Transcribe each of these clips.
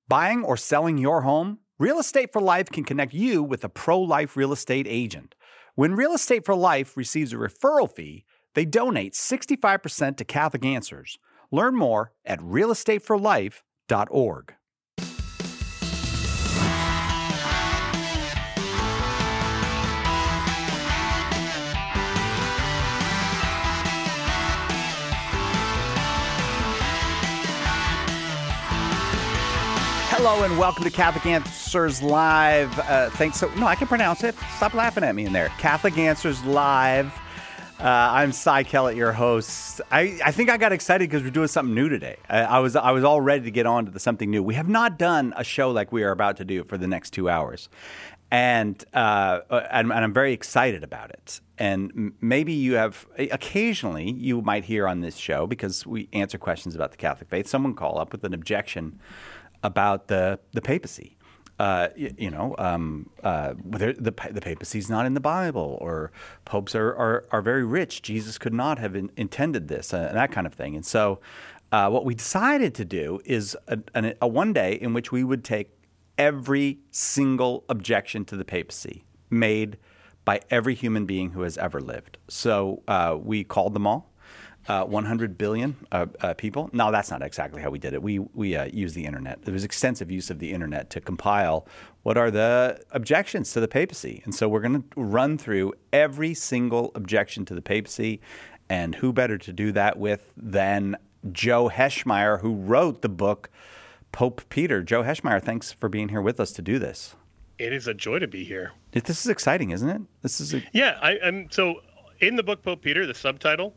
Buying or selling your home? Real Estate for Life can connect you with a pro-life real estate agent. When Real Estate for Life receives a referral fee, they donate 65% to Catholic Answers. Learn more at realestateforlife.org. Hello and welcome to Catholic Answers Live. I can pronounce it. Stop laughing at me in there. Catholic Answers Live. I'm Cy Kellett, your host. I think I got excited because we're doing something new today. I was all ready to get on to something new. We have not done a show like we are about to do for the next 2 hours, and I'm very excited about it. And maybe you have occasionally you might hear on this show, because we answer questions about the Catholic faith, someone call up with an objection about the papacy. The papacy's not in the Bible, or popes are very rich. Jesus could not have intended this, and that kind of thing. And so what we decided to do is a one day in which we would take every single objection to the papacy made by every human being who has ever lived. So we called them all. 100 billion people. No, that's not exactly how we did it. We used the internet. There was extensive use of the internet to compile what are the objections to the papacy. And so we're going to run through every single objection to the papacy. And who better to do that with than Joe Heschmeyer, who wrote the book Pope Peter. Joe Heschmeyer, thanks for being here with us to do this. It is a joy to be here. This is exciting, isn't it? So in the book Pope Peter, the subtitle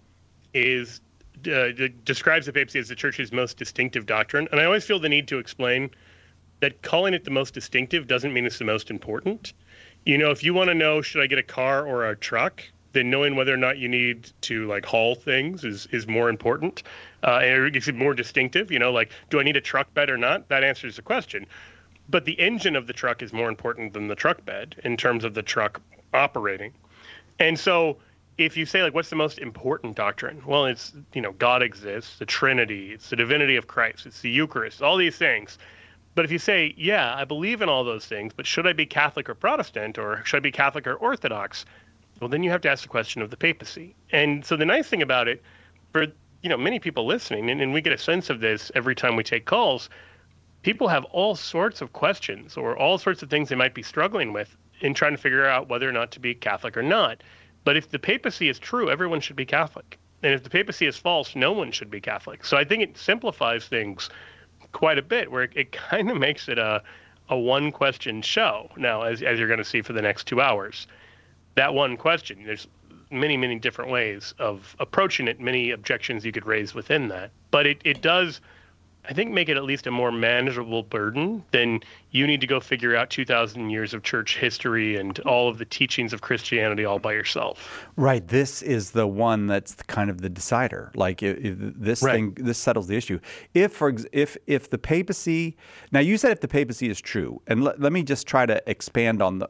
describes the papacy as the church's most distinctive doctrine. And I always feel the need to explain that calling it the most distinctive doesn't mean it's the most important. You know, if you want to know, should I get a car or a truck, then knowing whether or not you need to haul things is more important. And it makes it more distinctive. You know, do I need a truck bed or not? That answers the question. But the engine of the truck is more important than the truck bed in terms of the truck operating. And so if you say, what's the most important doctrine? Well, it's, God exists, the Trinity, it's the divinity of Christ, it's the Eucharist, all these things. But if you say, yeah, I believe in all those things, but should I be Catholic or Protestant, or should I be Catholic or Orthodox? Well, then you have to ask the question of the papacy. And so the nice thing about it, for, many people listening, and we get a sense of this every time we take calls, people have all sorts of questions or all sorts of things they might be struggling with in trying to figure out whether or not to be Catholic or not. But if the papacy is true, everyone should be Catholic. And if the papacy is false, no one should be Catholic. So I think it simplifies things quite a bit, where it kind of makes it a one-question show. Now, as you're going to see for the next 2 hours, that one question, there's many, many different ways of approaching it, many objections you could raise within that. But it does, I think, make it at least a more manageable burden than you need to go figure out 2,000 years of church history and all of the teachings of Christianity all by yourself. Right. This is the one that's kind of the decider. This settles the issue. If the papacy, now you said if the papacy is true, and let me just try to expand on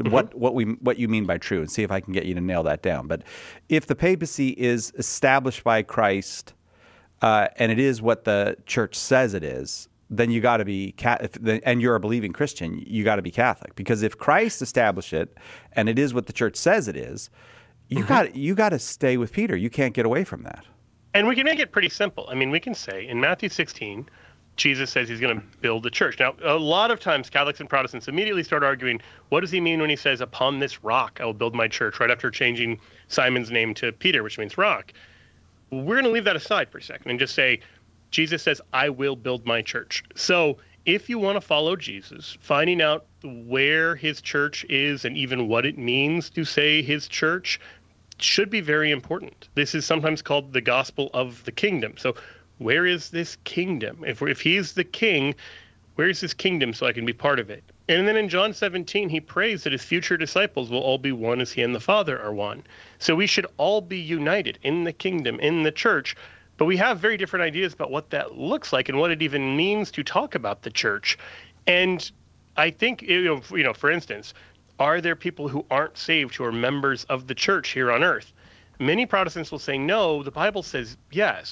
what you mean by true and see if I can get you to nail that down. But if the papacy is established by Christ, and it is what the church says it is, then you got to be and you're a believing Christian, you got to be Catholic. Because if Christ established it and it is what the church says it is, you got to stay with Peter. You can't get away from that. And we can make it pretty simple. I mean, we can say in Matthew 16, Jesus says he's going to build the church. Now, a lot of times Catholics and Protestants immediately start arguing, what does he mean when he says, upon this rock I will build my church, right after changing Simon's name to Peter, which means rock. We're going to leave that aside for a second and just say, Jesus says, I will build my church. So if you want to follow Jesus, finding out where his church is and even what it means to say his church should be very important. This is sometimes called the gospel of the kingdom. So where is this kingdom? If he's the king, where is his kingdom so I can be part of it? And then in John 17, he prays that his future disciples will all be one as he and the Father are one. So we should all be united in the kingdom, in the church. But we have very different ideas about what that looks like and what it even means to talk about the church. And I think, for instance, are there people who aren't saved who are members of the church here on earth? Many Protestants will say, no, the Bible says yes.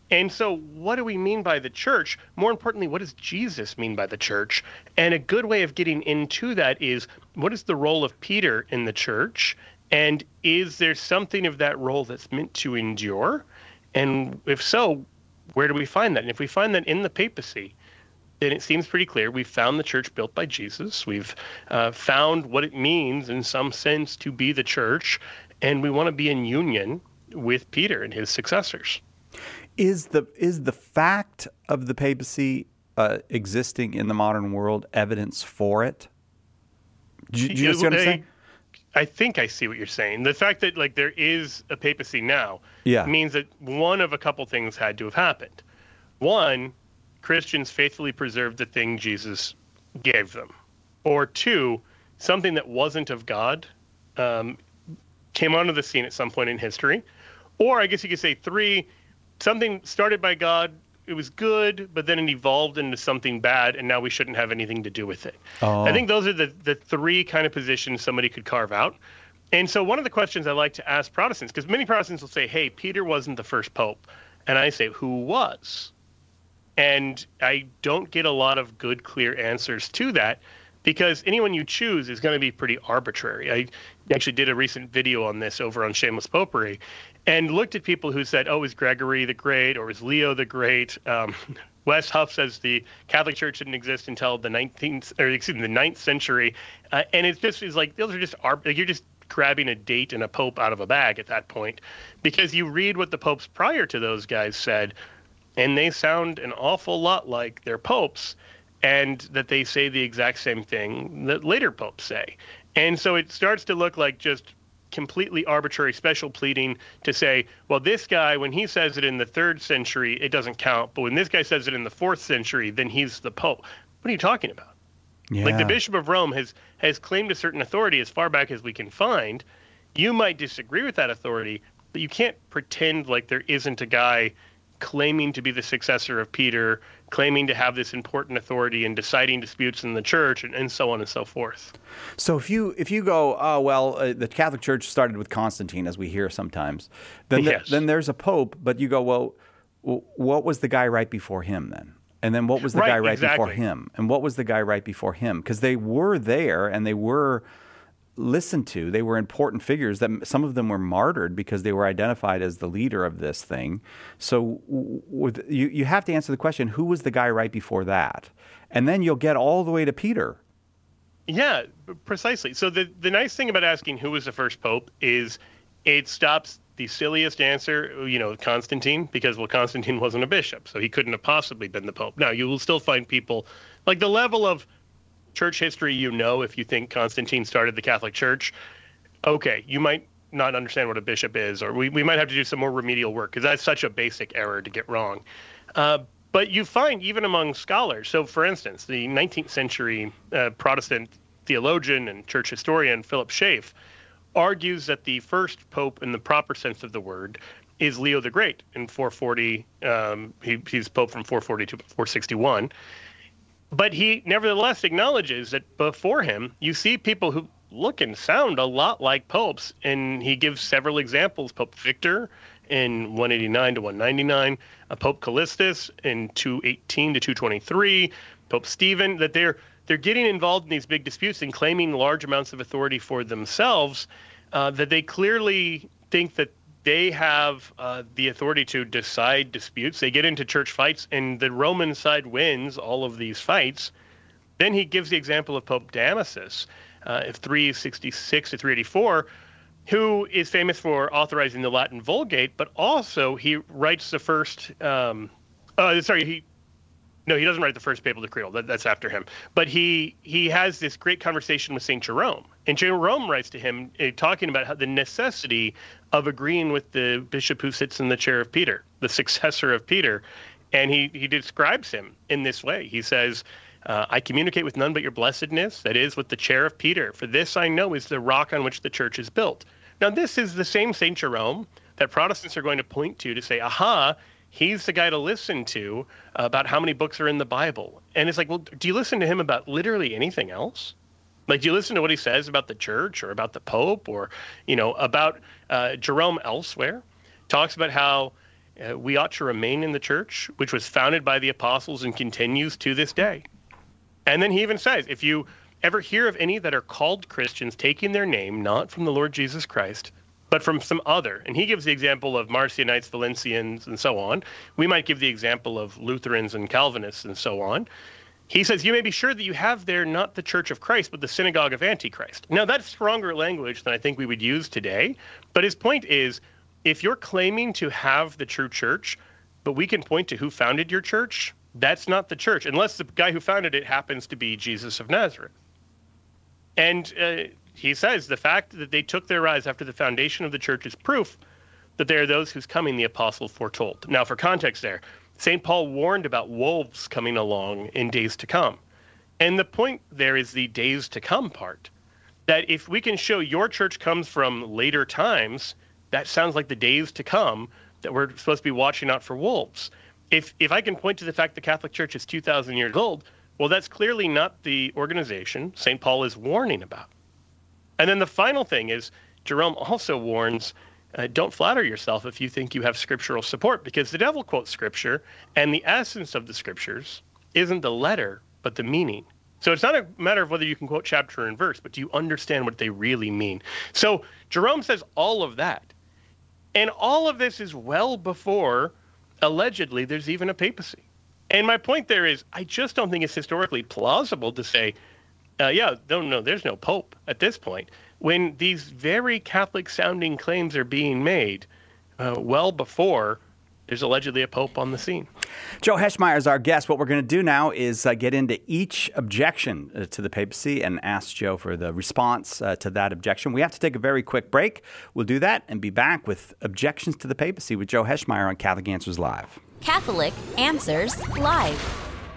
And so, what do we mean by the church? More importantly, what does Jesus mean by the church? And a good way of getting into that is, what is the role of Peter in the church? And is there something of that role that's meant to endure? And if so, where do we find that? And if we find that in the papacy, then it seems pretty clear we've found the church built by Jesus. We've found what it means in some sense to be the church, and we want to be in union with Peter and his successors. Is the fact of the papacy existing in the modern world evidence for it? Do you see what I'm saying? I think I see what you're saying. The fact that like there is a papacy now Yeah. means that one of a couple things had to have happened. One, Christians faithfully preserved the thing Jesus gave them. Or two, something that wasn't of God came onto the scene at some point in history. Or I guess you could say three, something started by God, it was good, but then it evolved into something bad, and now we shouldn't have anything to do with it. Oh. I think those are the three kind of positions somebody could carve out. And so one of the questions I like to ask Protestants, because many Protestants will say, hey, Peter wasn't the first pope. And I say, who was? And I don't get a lot of good, clear answers to that, because anyone you choose is going to be pretty arbitrary. I actually did a recent video on this over on Shameless Popery and looked at people who said, oh, was Gregory the Great or was Leo the Great? Wes Huff says the Catholic Church didn't exist until the 9th century. And it's just is like, those are just, like, you're just grabbing a date and a pope out of a bag at that point, because you read what the popes prior to those guys said, and they sound an awful lot like their popes, and that they say the exact same thing that later popes say. And so it starts to look like just completely arbitrary special pleading to say, well, this guy, when he says it in the 3rd century, it doesn't count. But when this guy says it in the 4th century, then he's the pope. What are you talking about? Yeah. Like the Bishop of Rome has claimed a certain authority as far back as we can find. You might disagree with that authority, but you can't pretend like there isn't a guy claiming to be the successor of Peter, claiming to have this important authority in deciding disputes in the church, and so on and so forth. So if you go, oh well, the Catholic Church started with Constantine, as we hear sometimes, then Yes. then there's a pope, but you go, well, what was the guy right before him then? And then what was the Right, guy right before exactly. him? And what was the guy right before him? Because they were there and they were listened to. They were important figures. That some of them were martyred because they were identified as the leader of this thing. So you have to answer the question: who was the guy right before that? And then you'll get all the way to Peter. Yeah, precisely. So the nice thing about asking who was the first pope is it stops the silliest answer, Constantine, because, well, Constantine wasn't a bishop, so he couldn't have possibly been the pope. Now, you will still find people, like the level of church history, if you think Constantine started the Catholic Church, okay, you might not understand what a bishop is, or we might have to do some more remedial work, because that's such a basic error to get wrong. But you find even among scholars, so for instance, the 19th century Protestant theologian and church historian Philip Schaff argues that the first pope in the proper sense of the word is Leo the Great in 440. He's pope from 440 to 461. But he nevertheless acknowledges that before him, you see people who look and sound a lot like popes. And he gives several examples. Pope Victor in 189 to 199, Pope Callistus in 218 to 223, Pope Stephen, that they're getting involved in these big disputes and claiming large amounts of authority for themselves, that they clearly think that they have the authority to decide disputes. They get into church fights, and the Roman side wins all of these fights. Then he gives the example of Pope Damasus, 366 to 384, who is famous for authorizing the Latin Vulgate, but also he writes the first. He doesn't write the first papal decretal. That's after him. But he has this great conversation with St. Jerome. And Jerome writes to him talking about how the necessity of agreeing with the bishop who sits in the chair of Peter, the successor of Peter. And he describes him in this way. He says, I communicate with none but your blessedness, that is, with the chair of Peter. For this I know is the rock on which the church is built. Now, this is the same St. Jerome that Protestants are going to point to say, aha, he's the guy to listen to about how many books are in the Bible. And it's like, well, do you listen to him about literally anything else? Like, do you listen to what he says about the church or about the Pope or, about Jerome elsewhere? Talks about how we ought to remain in the church, which was founded by the apostles and continues to this day. And then he even says, if you ever hear of any that are called Christians taking their name, not from the Lord Jesus Christ, but from some other, and he gives the example of Marcionites, Valentians, and so on. We might give the example of Lutherans and Calvinists and so on. He says, you may be sure that you have there not the Church of Christ, but the synagogue of Antichrist. Now, that's stronger language than I think we would use today. But his point is, if you're claiming to have the true church, but we can point to who founded your church, that's not the church, unless the guy who founded it happens to be Jesus of Nazareth. And he says the fact that they took their rise after the foundation of the church is proof that they are those whose coming the apostle foretold. Now, for context there, St. Paul warned about wolves coming along in days to come. And the point there is the days to come part. That if we can show your church comes from later times, that sounds like the days to come that we're supposed to be watching out for wolves. If I can point to the fact the Catholic Church is 2,000 years old, well, that's clearly not the organization St. Paul is warning about. And then the final thing is, Jerome also warns, don't flatter yourself if you think you have scriptural support, because the devil quotes scripture, and the essence of the scriptures isn't the letter, but the meaning. So it's not a matter of whether you can quote chapter and verse, but do you understand what they really mean? So Jerome says all of that. And all of this is well before, allegedly, there's even a papacy. And my point there is, I just don't think it's historically plausible to say, there's no pope at this point, when these very Catholic-sounding claims are being made well before there's allegedly a pope on the scene. Joe Heschmeyer is our guest. What we're going to do now is get into each objection to the papacy and ask Joe for the response to that objection. We have to take a very quick break. We'll do that and be back with objections to the papacy with Joe Heschmeyer on Catholic Answers Live. Catholic Answers Live.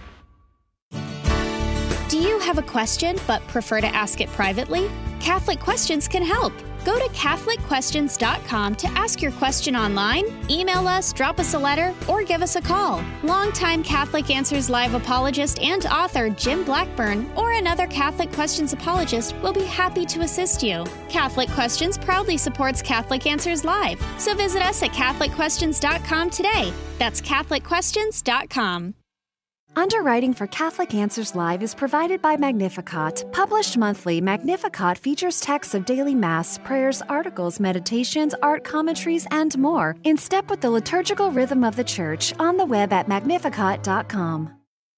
Do you have a question but prefer to ask it privately? Catholic Questions can help. Go to CatholicQuestions.com to ask your question online, email us, drop us a letter, or give us a call. Longtime Catholic Answers Live apologist and author Jim Blackburn or another Catholic Questions apologist will be happy to assist you. Catholic Questions proudly supports Catholic Answers Live, so visit us at CatholicQuestions.com today. That's CatholicQuestions.com. Underwriting for Catholic Answers Live is provided by Magnificat. Published monthly, Magnificat features texts of daily Mass, prayers, articles, meditations, art commentaries, and more, in step with the liturgical rhythm of the Church, on the web at magnificat.com.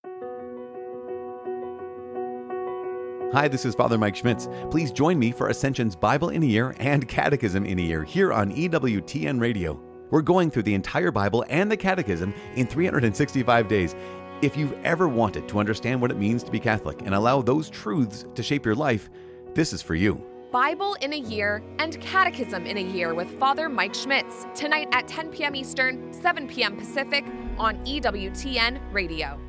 Hi, this is Father Mike Schmitz. Please join me for Ascension's Bible in a Year and Catechism in a Year here on EWTN Radio. We're going through the entire Bible and the Catechism in 365 days. If you've ever wanted to understand what it means to be Catholic and allow those truths to shape your life, this is for you. Bible in a Year and Catechism in a Year with Father Mike Schmitz, tonight at 10 p.m. Eastern, 7 p.m. Pacific on EWTN Radio.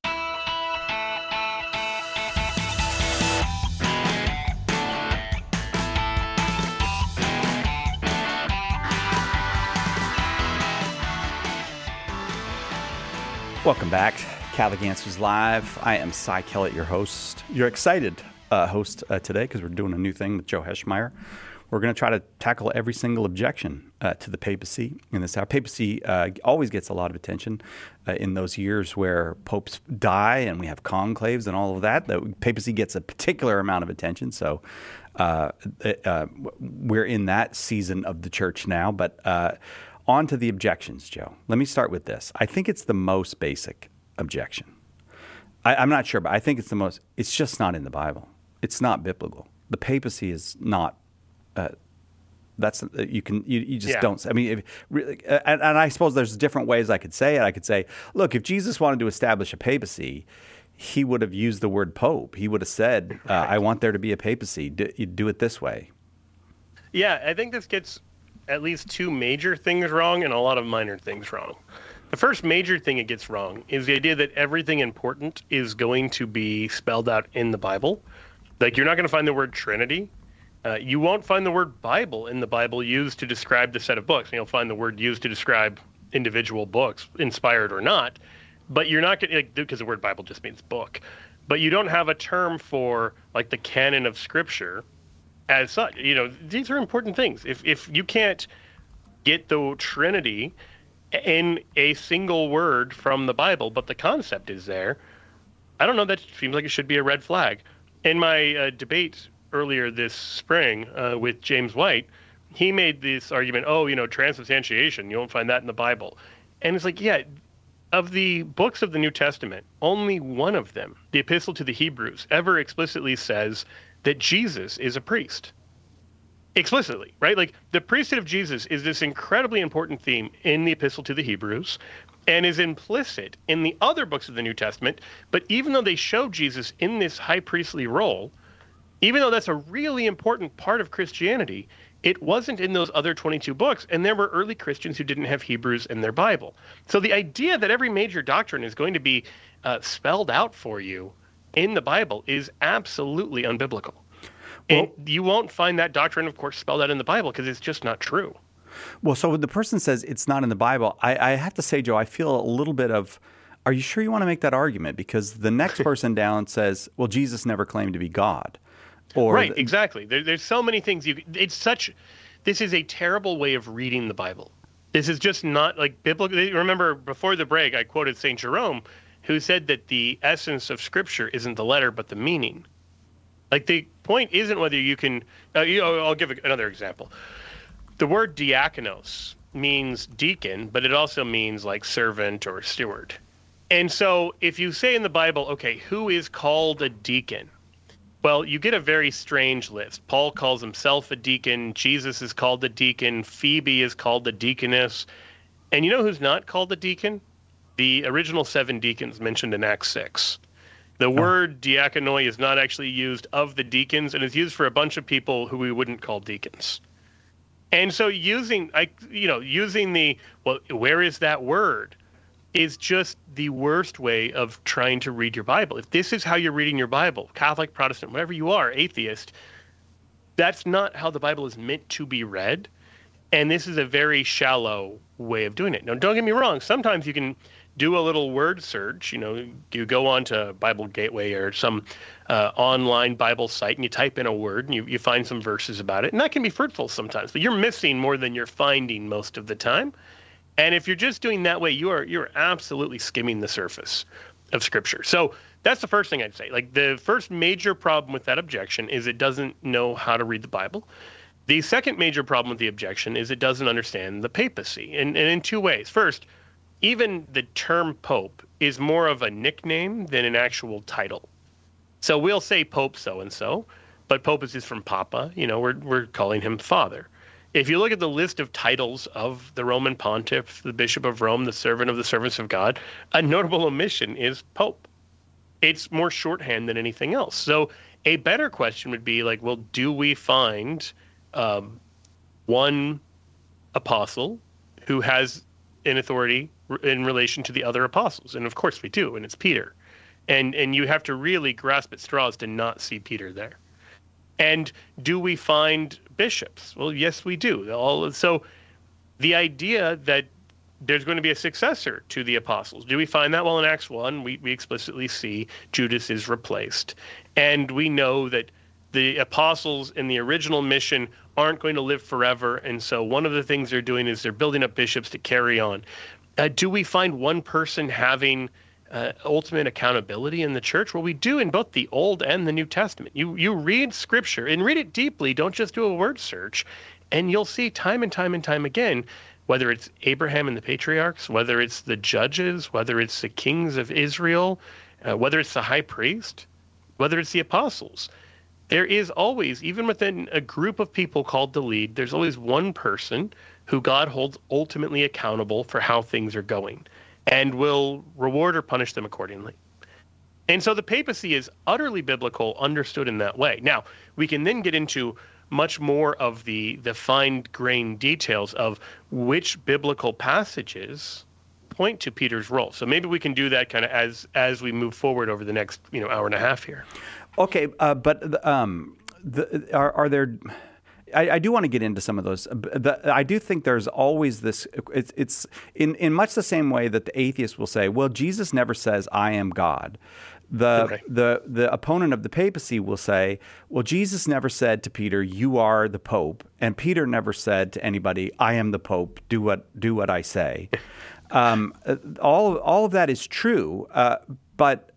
Welcome back. Catholic Answers Live. I am Cy Kellett, your host. You're excited host today because we're doing a new thing with Joe Heschmeyer. We're going to try to tackle every single objection to the papacy in this hour. Papacy always gets a lot of attention in those years where popes die and we have conclaves and all of that. The papacy gets a particular amount of attention. So we're in that season of the church now. But on to the objections, Joe. Let me start with this. I think it's the most basic objection. I'm not sure, but I think it's just not in the Bible. It's not biblical. The papacy is not, you just don't, I mean, and I suppose there's different ways I could say it. I could say, look, if Jesus wanted to establish a papacy, he would have used the word pope. He would have said, I want there to be a papacy. Do it this way. Yeah, I think this gets at least two major things wrong and a lot of minor things wrong. The first major thing it gets wrong is the idea that everything important is going to be spelled out in the Bible. Like, you're not going to find the word Trinity. You won't find the word Bible in the Bible used to describe the set of books. You'll find the word used to describe individual books, inspired or not. But you're not going to, because the word Bible just means book. But you don't have a term for, like, the canon of Scripture as such. These are important things. If you can't get the Trinity in a single word from the Bible, but the concept is there. I don't know. That seems like it should be a red flag. In my debate earlier this spring with James White, he made this argument, transubstantiation, you won't find that in the Bible. And it's like, yeah, of the books of the New Testament, only one of them, the Epistle to the Hebrews, ever explicitly says that Jesus is a priest. Explicitly, right? Like, the priesthood of Jesus is this incredibly important theme in the Epistle to the Hebrews and is implicit in the other books of the New Testament. But even though they show Jesus in this high priestly role, even though that's a really important part of Christianity, it wasn't in those other 22 books, and there were early Christians who didn't have Hebrews in their Bible. So the idea that every major doctrine is going to be spelled out for you in the Bible is absolutely unbiblical. And you won't find that doctrine, of course, spelled out in the Bible because it's just not true. Well, so when the person says it's not in the Bible, I have to say, Joe, I feel a little bit of, are you sure you want to make that argument? Because the next person down says, well, Jesus never claimed to be God. Right, exactly. There's so many things. This is a terrible way of reading the Bible. This is just not like biblical. Remember, before the break, I quoted St. Jerome, who said that the essence of Scripture isn't the letter, but the meaning. Like, the point isn't whether you can, I'll give another example. The word diakonos means deacon, but it also means like servant or steward. And so if you say in the Bible, okay, who is called a deacon? Well, you get a very strange list. Paul calls himself a deacon. Jesus is called a deacon. Phoebe is called a deaconess. And you know who's not called a deacon? The original 7 deacons mentioned in Acts 6. The word diakonoi is not actually used of the deacons, and is used for a bunch of people who we wouldn't call deacons. And so using the, well, where is that word, is just the worst way of trying to read your Bible. If this is how you're reading your Bible, Catholic, Protestant, whatever you are, atheist, that's not how the Bible is meant to be read. And this is a very shallow way of doing it. Now, don't get me wrong. Sometimes you can do a little word search. You go on to Bible Gateway or some online Bible site and you type in a word and you find some verses about it. And that can be fruitful sometimes, but you're missing more than you're finding most of the time. And if you're just doing that way, you're absolutely skimming the surface of Scripture. So that's the first thing I'd say. Like, the first major problem with that objection is it doesn't know how to read the Bible. The second major problem with the objection is it doesn't understand the papacy, and in 2 ways. First, even the term Pope is more of a nickname than an actual title. So we'll say Pope so-and-so, but Pope is just from Papa. We're calling him Father. If you look at the list of titles of the Roman Pontiff, the Bishop of Rome, the servant of the servants of God, a notable omission is Pope. It's more shorthand than anything else. So a better question would be like, well, do we find one apostle who has an authority in relation to the other apostles? And of course we do, and it's Peter. And you have to really grasp at straws to not see Peter there. And do we find bishops? Well, yes, we do. So the idea that there's going to be a successor to the apostles, do we find that? Well, in Acts 1, we explicitly see Judas is replaced. And we know that the apostles in the original mission aren't going to live forever. And so one of the things they're doing is they're building up bishops to carry on. Do we find one person having ultimate accountability in the church? Well, we do in both the Old and the New Testament. You read Scripture and read it deeply. Don't just do a word search. And you'll see time and time and time again, whether it's Abraham and the patriarchs, whether it's the judges, whether it's the kings of Israel, whether it's the high priest, whether it's the apostles. There is always, even within a group of people called to lead, there's always one person who God holds ultimately accountable for how things are going and will reward or punish them accordingly. And so the papacy is utterly biblical, understood in that way. Now, we can then get into much more of the fine-grained details of which biblical passages point to Peter's role. So maybe we can do that kind of as we move forward over the next hour and a half here. Okay, but are there? I do want to get into some of those. I do think there's always this. It's in much the same way that the atheist will say, "Well, Jesus never says I am God." The opponent of the papacy will say, well, Jesus never said to Peter, "You are the Pope," and Peter never said to anybody, "I am the Pope. Do what I say." All of that is true, but.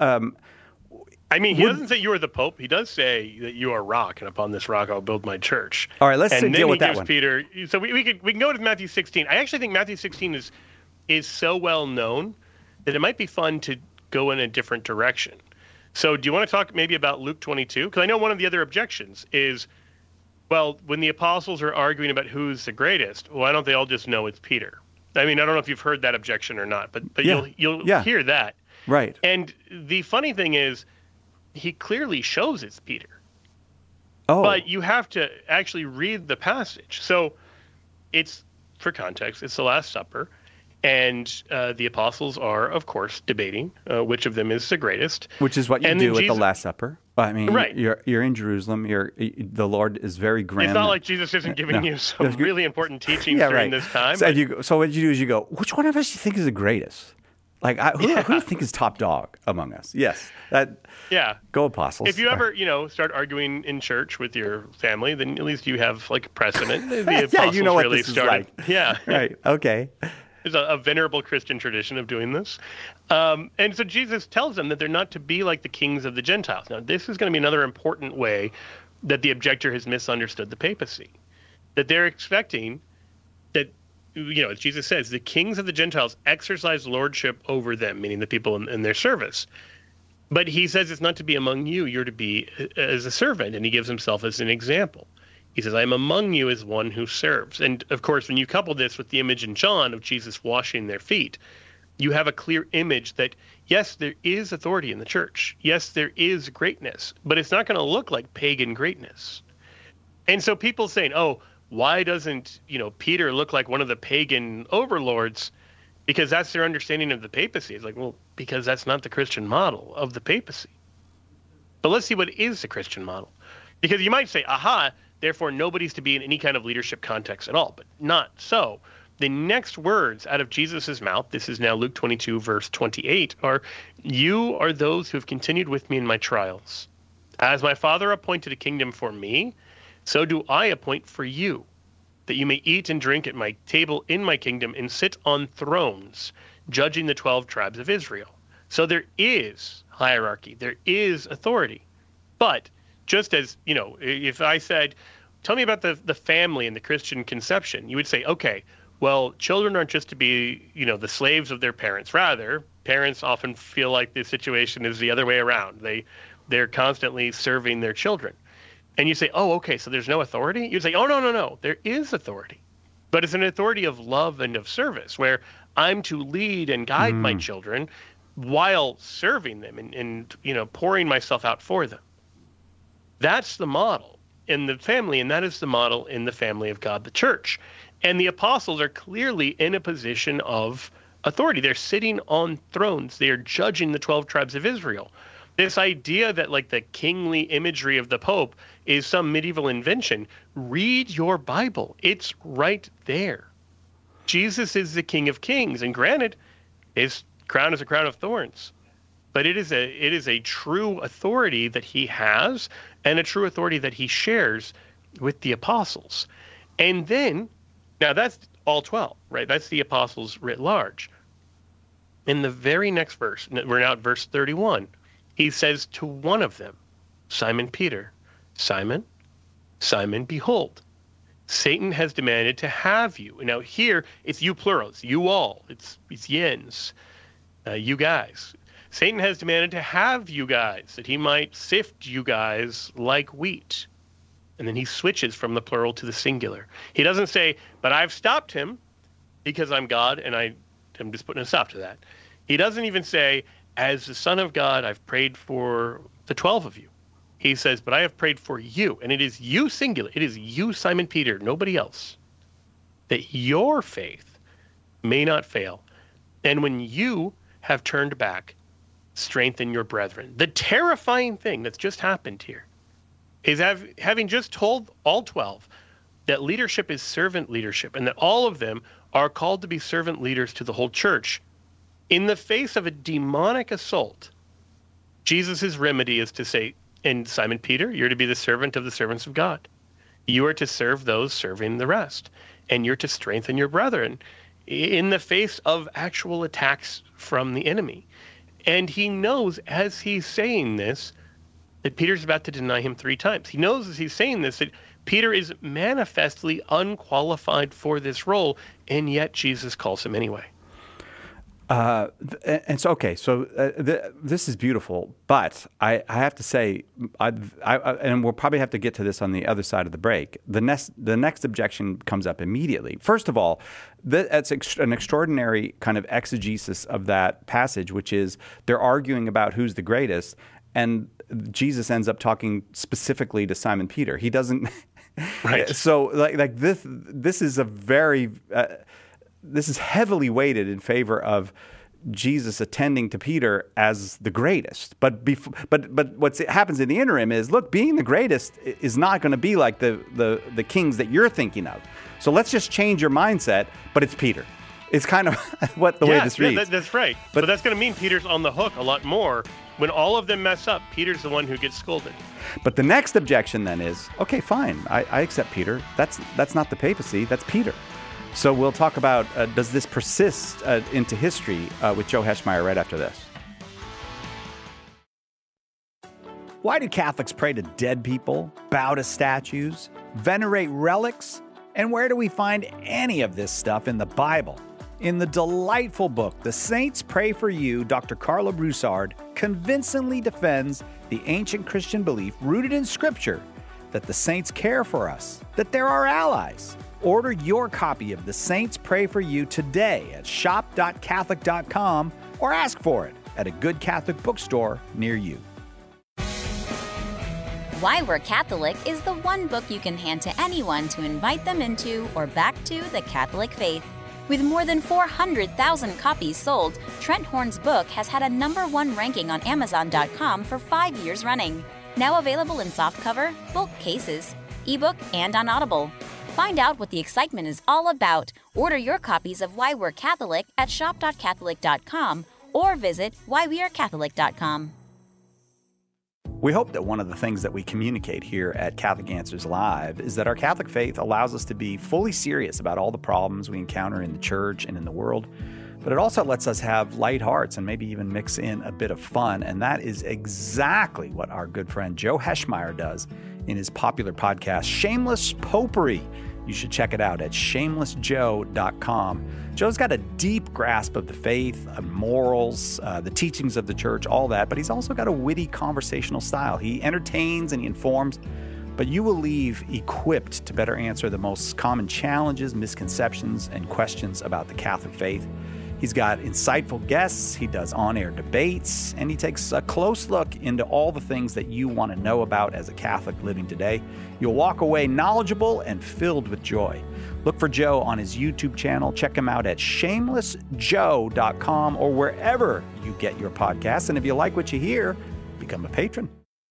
I mean, he doesn't say you are the Pope. He does say that you are rock, and upon this rock I'll build my church. All right, let's deal with that one. Peter. So we can go to Matthew 16. I actually think Matthew 16 is so well known that it might be fun to go in a different direction. So do you want to talk maybe about Luke 22? Because I know one of the other objections is, well, when the apostles are arguing about who's the greatest, why don't they all just know it's Peter? I mean, I don't know if you've heard that objection or not, but you'll hear that. Right. And the funny thing is, he clearly shows it's Peter. Oh. But you have to actually read the passage. So it's, for context, it's the Last Supper. And the apostles are, of course, debating which of them is the greatest. Which is what you do at the Last Supper. I mean, right. You're in Jerusalem. The Lord is very grim. It's not like Jesus isn't giving you some really important teachings during this time. So what you do is you go, which one of us do you think is the greatest? Like, who do you think is top dog among us? Yes. Go apostles. If you ever, start arguing in church with your family, then at least you have like a precedent. The apostles you know what really this started. is like. Yeah. Right. Okay. There's a venerable Christian tradition of doing this. And so Jesus tells them that they're not to be like the kings of the Gentiles. Now, this is going to be another important way that the objector has misunderstood the papacy. That they're expecting that, as Jesus says, the kings of the Gentiles exercise lordship over them, meaning the people in their service. But he says it's not to be among you, you're to be as a servant, and he gives himself as an example. He says, I am among you as one who serves. And, of course, when you couple this with the image in John of Jesus washing their feet, you have a clear image that, yes, there is authority in the church. Yes, there is greatness, but it's not going to look like pagan greatness. And so people saying, oh, why doesn't, Peter look like one of the pagan overlords? Because that's their understanding of the papacy. It's like, well, because that's not the Christian model of the papacy. But let's see what is the Christian model. Because you might say, aha, therefore nobody's to be in any kind of leadership context at all. But not so. The next words out of Jesus' mouth, this is now Luke 22, verse 28, are, you are those who have continued with me in my trials. As my Father appointed a kingdom for me, so do I appoint for you, that you may eat and drink at my table in my kingdom and sit on thrones, judging the 12 tribes of Israel. So there is hierarchy, there is authority. But just as, if I said, tell me about the family and the Christian conception, you would say, okay, well, children aren't just to be, the slaves of their parents. Rather, parents often feel like the situation is the other way around. They're constantly serving their children. And you say, oh, okay, so there's no authority? You'd say, oh, no, there is authority. But it's an authority of love and of service, where I'm to lead and guide my children while serving them and pouring myself out for them. That's the model in the family, and that is the model in the family of God, the church. And the apostles are clearly in a position of authority. They're sitting on thrones. They are judging the 12 tribes of Israel. This idea that like the kingly imagery of the Pope is some medieval invention, read your Bible. It's right there. Jesus is the King of Kings, and granted, his crown is a crown of thorns. But it is a true authority that he has, and a true authority that he shares with the apostles. And then, now that's all 12, right? That's the apostles writ large. In the very next verse, we're now at verse 31, he says to one of them, Simon Peter, Simon, Simon, behold, Satan has demanded to have you. Now here, it's you plural, it's you all, it's yens, you guys. Satan has demanded to have you guys, that he might sift you guys like wheat. And then he switches from the plural to the singular. He doesn't say, but I've stopped him because I'm God, and I'm just putting a stop to that. He doesn't even say, as the Son of God, I've prayed for the 12 of you. He says, but I have prayed for you, and it is you singular. It is you, Simon Peter, nobody else, that your faith may not fail. And when you have turned back, strengthen your brethren. The terrifying thing that's just happened here is having just told all 12 that leadership is servant leadership, and that all of them are called to be servant leaders to the whole church. In the face of a demonic assault, Jesus' remedy is to say, and Simon Peter, you're to be the servant of the servants of God. You are to serve those serving the rest, and you're to strengthen your brethren in the face of actual attacks from the enemy. And he knows as he's saying this that Peter's about to deny him 3 times. He knows as he's saying this that Peter is manifestly unqualified for this role, and yet Jesus calls him anyway. And so, okay, so this is beautiful, but I have to say, and we'll probably have to get to this on the other side of the break. The next objection comes up immediately. First of all, that's an extraordinary kind of exegesis of that passage, which is they're arguing about who's the greatest, and Jesus ends up talking specifically to Simon Peter. He doesn't. Right. So like this is a very. This is heavily weighted in favor of Jesus attending to Peter as the greatest. But what happens in the interim is, look, being the greatest is not going to be like the kings that you're thinking of. So let's just change your mindset, but it's Peter. It's kind of what the way this reads. Yeah, that's right. But that's going to mean Peter's on the hook a lot more. When all of them mess up, Peter's the one who gets scolded. But the next objection then is, okay, fine, I accept Peter. That's not the papacy, that's Peter. So we'll talk about, does this persist into history with Joe Heschmeyer right after this. Why do Catholics pray to dead people, bow to statues, venerate relics? And where do we find any of this stuff in the Bible? In the delightful book, The Saints Pray for You, Dr. Carla Broussard convincingly defends the ancient Christian belief rooted in Scripture that the saints care for us, that they're our allies. Order your copy of The Saints Pray for You today at shop.catholic.com or ask for it at a good Catholic bookstore near you. Why We're Catholic is the one book you can hand to anyone to invite them into or back to the Catholic faith. With more than 400,000 copies sold, Trent Horn's book has had a #1 ranking on Amazon.com for 5 years running. Now available in softcover, bulk cases, ebook, and on Audible. Find out what the excitement is all about. Order your copies of Why We're Catholic at shop.catholic.com or visit whywearecatholic.com. We hope that one of the things that we communicate here at Catholic Answers Live is that our Catholic faith allows us to be fully serious about all the problems we encounter in the church and in the world, but it also lets us have light hearts and maybe even mix in a bit of fun, and that is exactly what our good friend Joe Heschmeyer does in his popular podcast, Shameless Popery. You should check it out at shamelessjoe.com. Joe's got a deep grasp of the faith, morals, the teachings of the church, all that, but he's also got a witty conversational style. He entertains and he informs, but you will leave equipped to better answer the most common challenges, misconceptions, and questions about the Catholic faith. He's got insightful guests, he does on-air debates, and he takes a close look into all the things that you want to know about as a Catholic living today. You'll walk away knowledgeable and filled with joy. Look for Joe on his YouTube channel. Check him out at shamelessjoe.com or wherever you get your podcasts. And if you like what you hear, become a patron.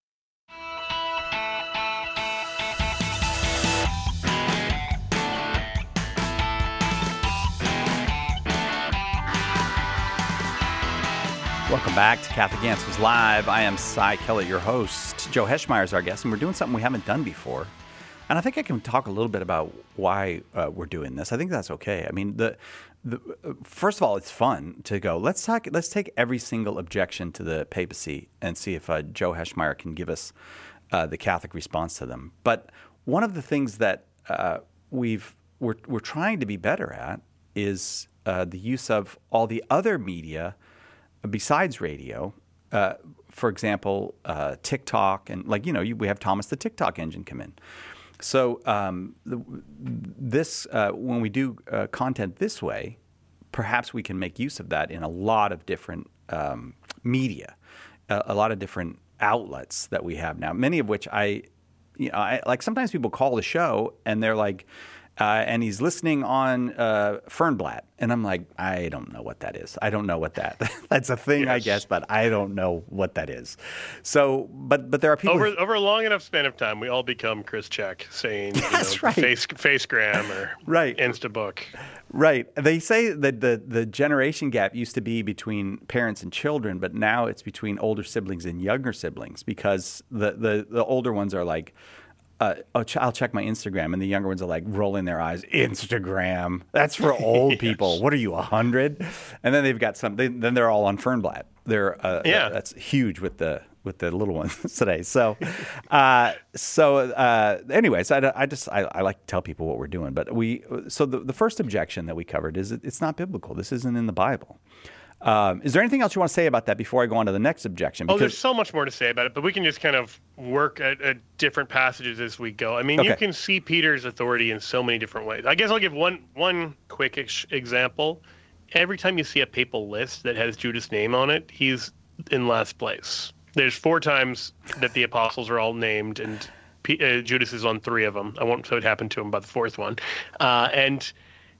Welcome back to Catholic Answers Live. I am Cy Kellett, your host. Joe Heschmeyer is our guest, and we're doing something we haven't done before. And I think I can talk a little bit about why we're doing this. I think that's okay. I mean, first of all, it's fun to go, let's take every single objection to the papacy and see if Joe Heschmeyer can give us the Catholic response to them. But one of the things that we're trying to be better at is the use of all the other media besides radio, for example, TikTok, and we have Thomas the TikTok Engine come in. So when we do content this way, perhaps we can make use of that in a lot of different media, a lot of different outlets that we have now. Many of which I sometimes people call the show and they're like, and he's listening on Fernblatt. And I'm like, I don't know what that is. I don't know what that's a thing, I guess, but I don't know what that is. So, but there are people over a long enough span of time, we all become Chris Check saying, that's right. Facegram or right. Instabook. Right. They say that the generation gap used to be between parents and children, but now it's between older siblings and younger siblings, because the older ones are like, I'll check my Instagram, and the younger ones are like rolling their eyes. Instagram, that's for old people. What are you, 100? And then they've got then they're all on Fernblatt. They're that's huge with the little ones today. So, anyways, I like to tell people what we're doing. But the first objection that we covered is it's not biblical. This isn't in the Bible. Is there anything else you want to say about that before I go on to the next objection? Because there's so much more to say about it, but we can just kind of work at different passages as we go. I mean, You can see Peter's authority in so many different ways. I guess I'll give one quick example. Every time you see a papal list that has Judas' name on it, he's in last place. There's 4 times that the apostles are all named, and Judas is on 3 of them. I won't say what happened to him by the 4th one. And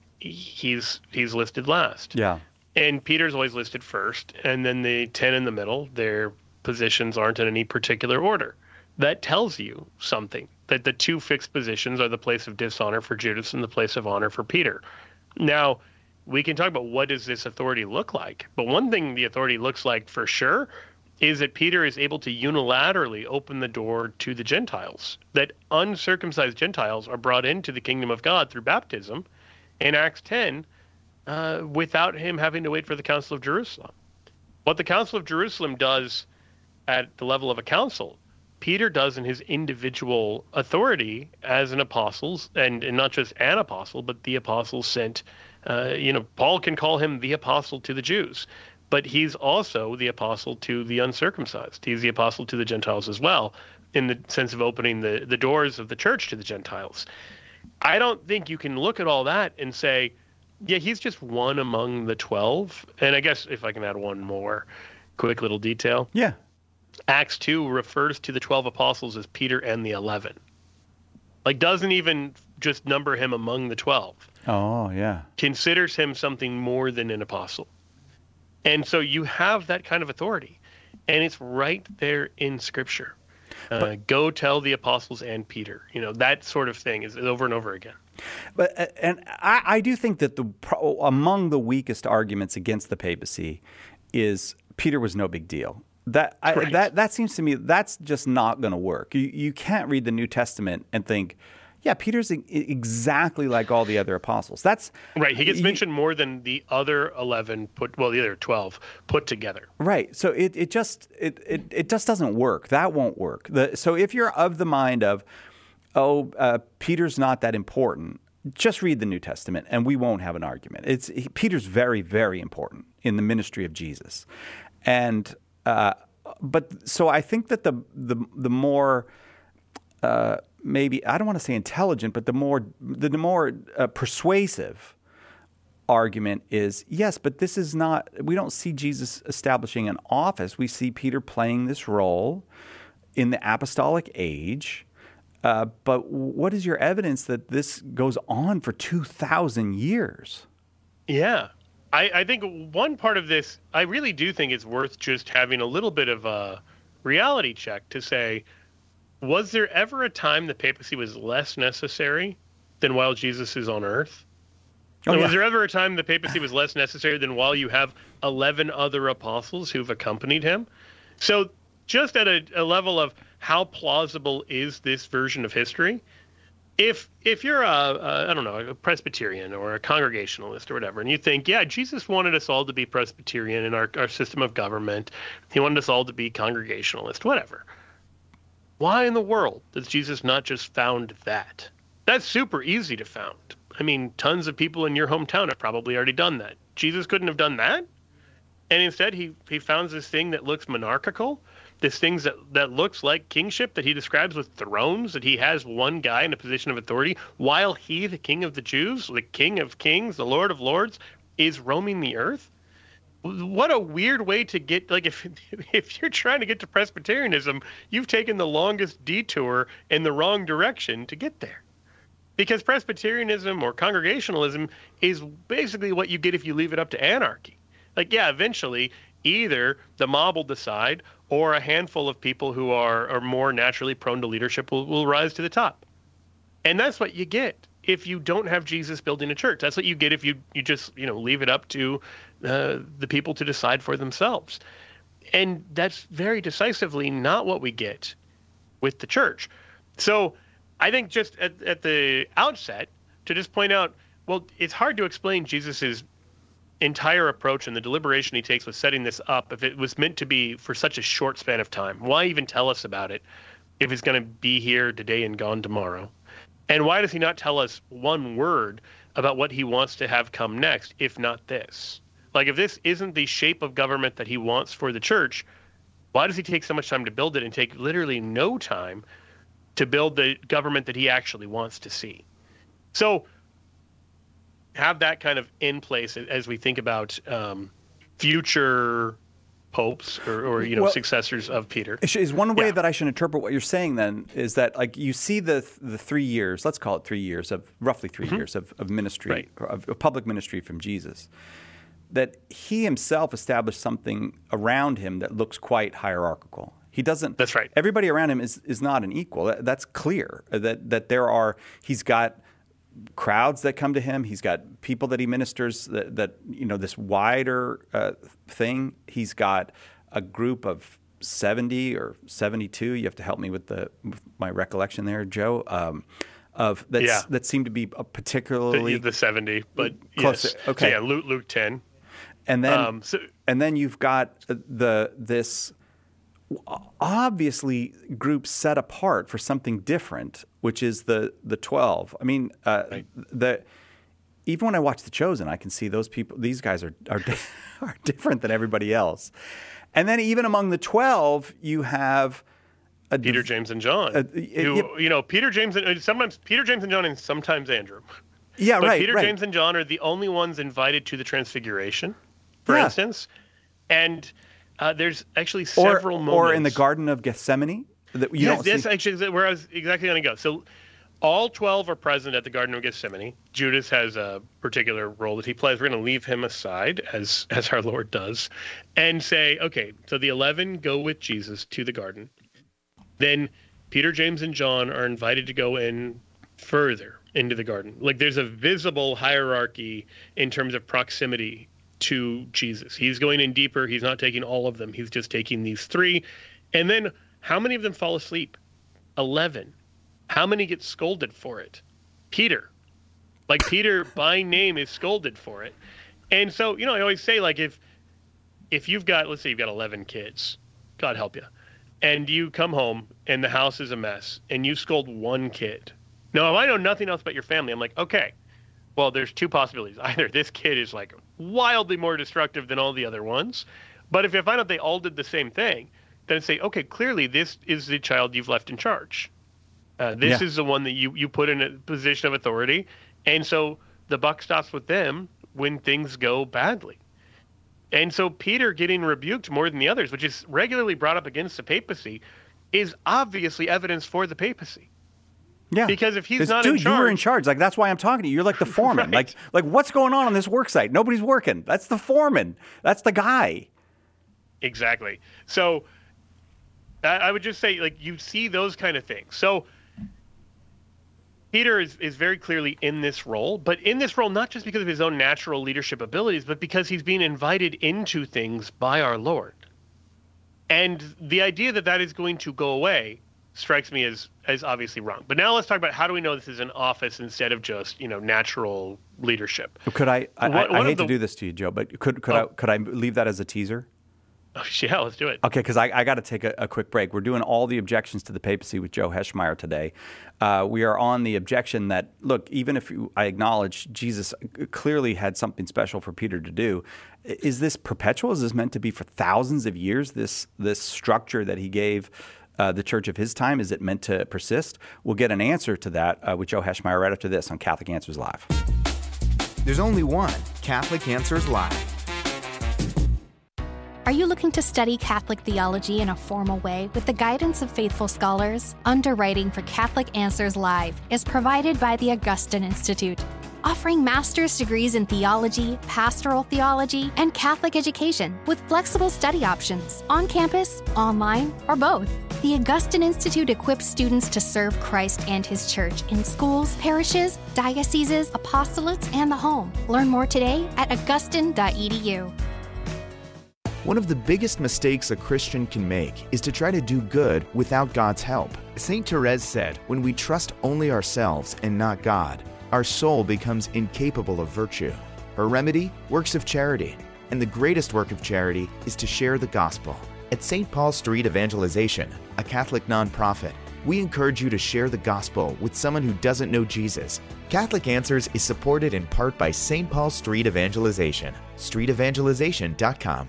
he's listed last. Yeah. And Peter's always listed first, and then the 10 in the middle, their positions aren't in any particular order. That tells you something, that the 2 fixed positions are the place of dishonor for Judas and the place of honor for Peter. Now, we can talk about what does this authority look like, but one thing the authority looks like for sure is that Peter is able to unilaterally open the door to the Gentiles, that uncircumcised Gentiles are brought into the kingdom of God through baptism. In Acts 10, without him having to wait for the Council of Jerusalem. What the Council of Jerusalem does at the level of a council, Peter does in his individual authority as an apostle, and not just an apostle, but the apostle sent. Paul can call him the apostle to the Jews, but he's also the apostle to the uncircumcised. He's the apostle to the Gentiles as well, in the sense of opening the doors of the church to the Gentiles. I don't think you can look at all that and say, yeah, he's just one among the 12. And I guess if I can add one more quick little detail. Yeah. Acts 2 refers to the 12 apostles as Peter and the 11. Like, doesn't even just number him among the 12. Oh, yeah. Considers him something more than an apostle. And so you have that kind of authority. And it's right there in Scripture. Go tell the apostles and Peter. That sort of thing is over and over again. But I do think that among the weakest arguments against the papacy is Peter was no big deal. That seems to me that's just not going to work. You can't read the New Testament and think, yeah, Peter's exactly like all the other apostles. That's right. He gets mentioned more than the other 12 put together. Right. So it just doesn't work. That won't work. So if you're of the mind of, Peter's not that important, just read the New Testament and we won't have an argument. Peter's very, very important in the ministry of Jesus. And but so I think that the more maybe, I don't want to say intelligent, but the more persuasive argument is, yes, but this is not, we don't see Jesus establishing an office. We see Peter playing this role in the apostolic age. But what is your evidence that this goes on for 2,000 years? Yeah. I think one part of this, I really do think it's worth just having a little bit of a reality check to say, was there ever a time the papacy was less necessary than while Jesus is on earth? Was there ever a time the papacy was less necessary than while you have 11 other apostles who've accompanied him? So just at a level of how plausible is this version of history? If you're a Presbyterian or a Congregationalist or whatever, and you think, yeah, Jesus wanted us all to be Presbyterian in our system of government, he wanted us all to be Congregationalist, whatever. Why in the world does Jesus not just found that? That's super easy to found. I mean, tons of people in your hometown have probably already done that. Jesus couldn't have done that? And instead, he founds this thing that looks monarchical, this thing that looks like kingship, that he describes with thrones, that he has one guy in a position of authority, while he, the King of the Jews, the King of Kings, the Lord of Lords, is roaming the earth. What a weird way to get, like, if you're trying to get to Presbyterianism, you've taken the longest detour in the wrong direction to get there. Because Presbyterianism or Congregationalism is basically what you get if you leave it up to anarchy. Like, yeah, eventually either the mob will decide or a handful of people who are more naturally prone to leadership will rise to the top. And that's what you get if you don't have Jesus building a church. That's what you get if you just leave it up to the people to decide for themselves. And that's very decisively not what we get with the church. So I think just at the outset to just point out, well, it's hard to explain Jesus's entire approach and the deliberation he takes with setting this up if it was meant to be for such a short span of time. Why even tell us about it if it's going to be here today and gone tomorrow? And why does he not tell us one word about what he wants to have come next, if not this? Like, if this isn't the shape of government that he wants for the church, why does he take so much time to build it and take literally no time to build the government that he actually wants to see? So have that kind of in place as we think about future popes or successors of Peter. Is one way that I should interpret what you're saying then is that, like, you see the 3 years, let's call it 3 years of roughly 3 years of ministry, Right. of public ministry from Jesus, that he himself established something around him that looks quite hierarchical. He doesn't. That's right. Everybody around him is not an equal. That's clear. That he's got crowds that come to him. He's got people that he ministers. That this wider thing. He's got a group of 70 or 72. You have to help me with my recollection there, Joe. That seem to be a particularly the 70, but close. Yes. Okay. So Luke 10. And then you've got this obviously group set apart for something different, which is the 12. I mean, Right. Even when I watch The Chosen, I can see those people. These guys are different than everybody else. And then even among the 12, you have Peter, James, and John. Peter, James, sometimes Peter, James, and John, and sometimes Andrew. Yeah, but right. Peter, right. James, and John are the only ones invited to the Transfiguration, for instance. And there's actually several moments. Or in the Garden of Gethsemane. That's actually where I was exactly going to go. So all 12 are present at the Garden of Gethsemane. Judas has a particular role that he plays. We're going to leave him aside, as our Lord does, and say, okay, so the 11 go with Jesus to the garden. Then Peter, James, and John are invited to go in further into the garden. Like, there's a visible hierarchy in terms of proximity to Jesus. He's going in deeper. He's not taking all of them. He's just taking these 3. And then how many of them fall asleep? 11. How many get scolded for it? Peter. Like, Peter by name is scolded for it. And so, I always say, like, if you've got, let's say you've got 11 kids, God help you, and you come home and the house is a mess and you scold one kid. Now, if I know nothing else about your family, I'm like, okay, well, there's 2 possibilities. Either this kid is like wildly more destructive than all the other ones, but if I find out they all did the same thing, then say, okay, clearly this is the child you've left in charge. This is the one that you put in a position of authority. And so the buck stops with them when things go badly. And so Peter getting rebuked more than the others, which is regularly brought up against the papacy, is obviously evidence for the papacy. Yeah. Because if he's not in in charge... charge... you were in charge. Like, that's why I'm talking to you. You're like the foreman. Right. Like what's going on this work site? Nobody's working. That's the foreman. That's the guy. Exactly. So I would just say, like, you see those kind of things. So Peter is very clearly in this role, but in this role not just because of his own natural leadership abilities, but because he's being invited into things by our Lord. And the idea that is going to go away strikes me as obviously wrong. But now let's talk about how do we know this is an office instead of just, natural leadership. Could I hate to do this to you, Joe, but could I leave that as a teaser? Oh, yeah, let's do it. Okay, because I got to take a quick break. We're doing all the objections to the papacy with Joe Heschmeyer today. We are on the objection that, look, even if I acknowledge Jesus clearly had something special for Peter to do, is this perpetual? Is this meant to be for thousands of years, this structure that he gave the church of his time? Is it meant to persist? We'll get an answer to that with Joe Heschmeyer right after this on Catholic Answers Live. There's only one Catholic Answers Live. Are you looking to study Catholic theology in a formal way with the guidance of faithful scholars? Underwriting for Catholic Answers Live is provided by the Augustine Institute, offering master's degrees in theology, pastoral theology, and Catholic education with flexible study options on campus, online, or both. The Augustine Institute equips students to serve Christ and His Church in schools, parishes, dioceses, apostolates, and the home. Learn more today at augustine.edu. One of the biggest mistakes a Christian can make is to try to do good without God's help. Saint Therese said, "When we trust only ourselves and not God, our soul becomes incapable of virtue." Her remedy? Works of charity. And the greatest work of charity is to share the gospel. At St. Paul Street Evangelization, a Catholic nonprofit, we encourage you to share the gospel with someone who doesn't know Jesus. Catholic Answers is supported in part by St. Paul Street Evangelization, streetevangelization.com.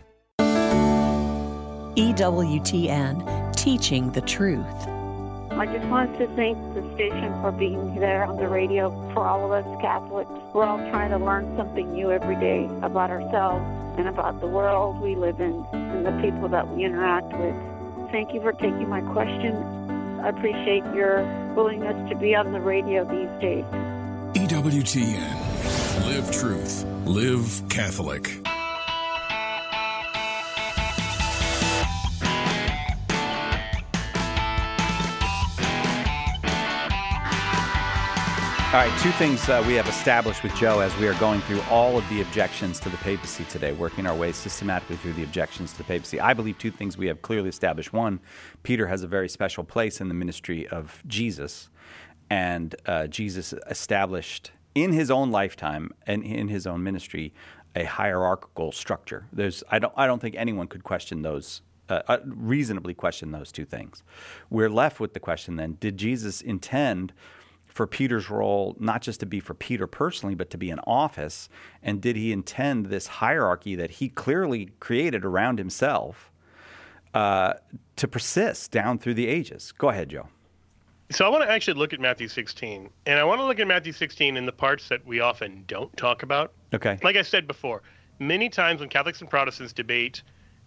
EWTN, Teaching the Truth. I just wanted to thank the station for being there on the radio for all of us Catholics. We're all trying to learn something new every day about ourselves and about the world we live in and the people that we interact with. Thank you for taking my question. I appreciate your willingness to be on the radio these days. EWTN. Live truth. Live Catholic. All right, two things we have established with Joe as we are going through all of the objections to the papacy today, working our way systematically through the objections to the papacy. I believe two things we have clearly established. One, Peter has a very special place in the ministry of Jesus, and Jesus established in his own lifetime and in his own ministry a hierarchical structure. I don't think anyone could question those, reasonably question those two things. We're left with the question then, did Jesus intend for Peter's role not just to be for Peter personally, but to be an office? And did he intend this hierarchy that he clearly created around himself to persist down through the ages? Go ahead, Joe. So I want to actually look at Matthew 16, and I want to look at Matthew 16 in the parts that we often don't talk about. Okay. Like I said before, many times when Catholics and Protestants debate